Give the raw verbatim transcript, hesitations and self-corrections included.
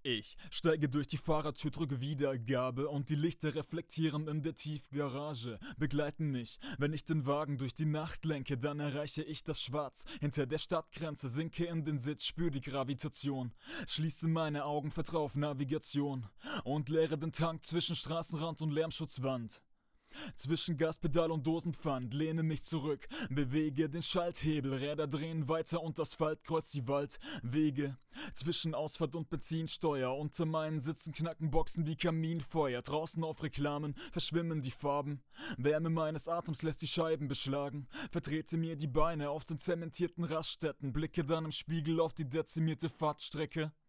Ich steige durch die Fahrertür, drücke Wiedergabe und die Lichter reflektieren in der Tiefgarage, begleiten mich. Wenn ich den Wagen durch die Nacht lenke, dann erreiche ich das Schwarz. Hinter der Stadtgrenze sinke in den Sitz, spür die Gravitation. Schließe meine Augen, vertrau auf Navigation und leere den Tank zwischen Straßenrand und Lärmschutzwand. Zwischen Gaspedal und Dosenpfand lehne mich zurück, bewege den Schalthebel, Räder drehen weiter und Asphalt kreuzt die Waldwege. Zwischen Ausfahrt und Benzinsteuer, unter meinen Sitzen knacken Boxen wie Kaminfeuer, draußen auf Reklamen verschwimmen die Farben. Wärme meines Atems lässt die Scheiben beschlagen, vertrete mir die Beine auf den zementierten Raststätten, blicke dann im Spiegel auf die dezimierte Fahrtstrecke.